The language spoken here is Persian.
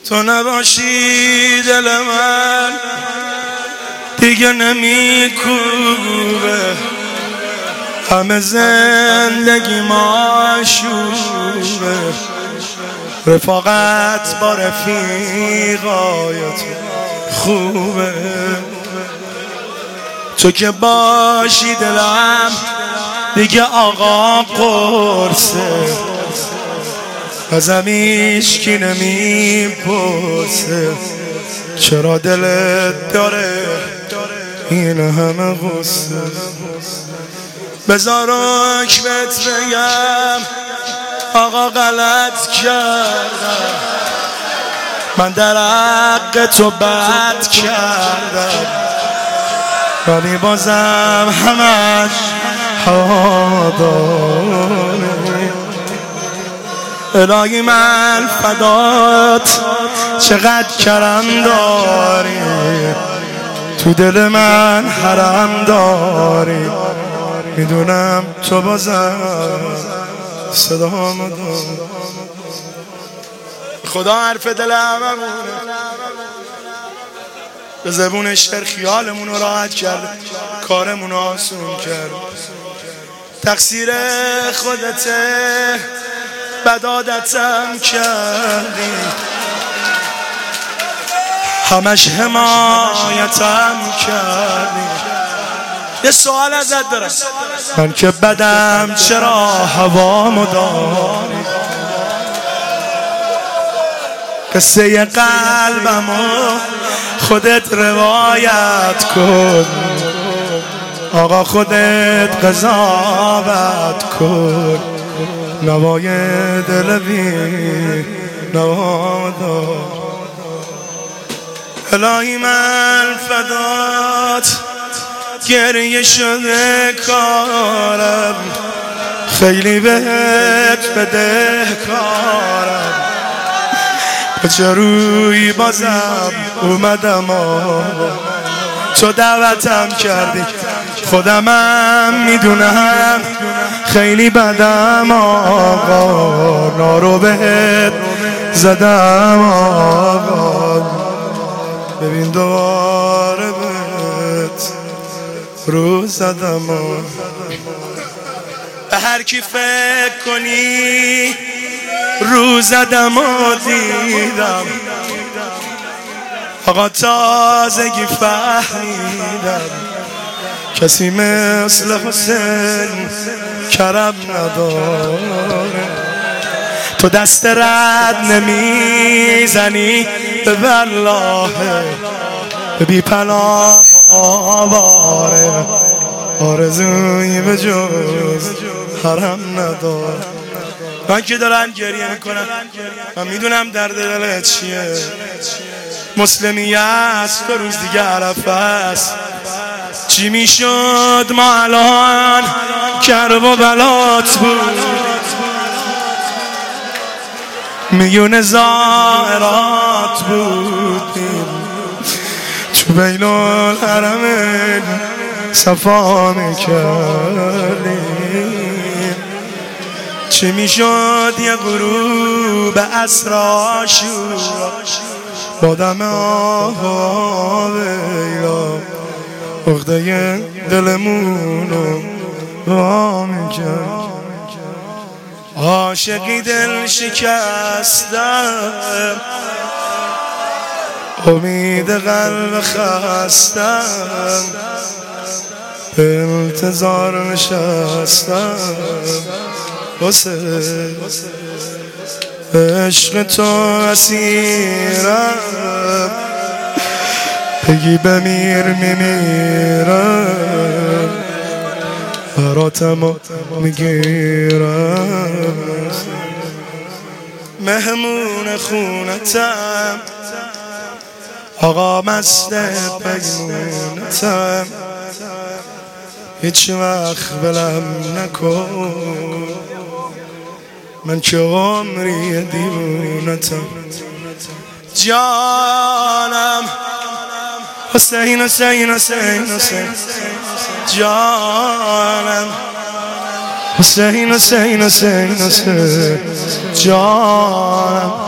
تو نباشی دل من دیگه نمیکوبه، همه زندگی معشوقه. رفاقت با رفیقایت خوبه، تو که باشی دلم دیگه آقا قرصه، ازم هیچکی نمیپرسه چرا دلت داره این همه غصه. بذار رک بهت بگم آقا غلط کردم، من در حق تو بد کردم، ولی بازم همش هوا داره. الهی من فدات چقدر کرم داری، تو دل من حرم داری، میدونم تو بازم صدامو داری. خدا حرف دل هممونه، به زبون شعر خیالمون رو راحت کرد، کارمون رو آسون کرد. تقصیر خودته، بد عادتم کردی، همش حمایتم کردی. یه سوال ازت دارم، من که بدم چرا هوامو داری؟ قصه قلبمو خودت روایت کن، آقا خودت قضاوت کن، نوای دل بی نوا دار. الهی من فدات گریه شده کارم، خیلی بهت بدهکارم، به چه روی بازم اومدم تو دعوتم کردی، خودمم میدونم خیلی بدم آقا، نارو بهت زدم آقا، ببین دوباره بهت رو زدم آقا. به هر کی فکر کنی رو زدم و دیدم آقا، تازگی فهمیدم کسی مثل حسین کرم نداره. تو دست رد نمیزنی به والله، به بی پناه آواره، آرزویی به جز حرم نداره. من که دارن گریه میکنم، من میدونم درد دلت چیه. مسلمیه است، 2 روز دیگه عرفه است، چی میشد ما الان کرب و بلات بود، میون زائرات بودیم، تو بین الحرمین صفا میکردیم. چی میشد یه غروب عصر عاشورا با دم آها ویلا، عقده دلمونو وا میکرد. عاشقی دل شکستم، امید قلب خستم، به انتظار نشستم واسه عشق تو اسیرم، بگی بمیر میمیرم، براتم میگیرم، مهمون خونتم، آقا مست پیمونتم، هیچ وقت ولم نکن، من که عمری دیوونتم. جانم حسین حسین حسین حسین، جانم حسین حسین حسین حسین، جانم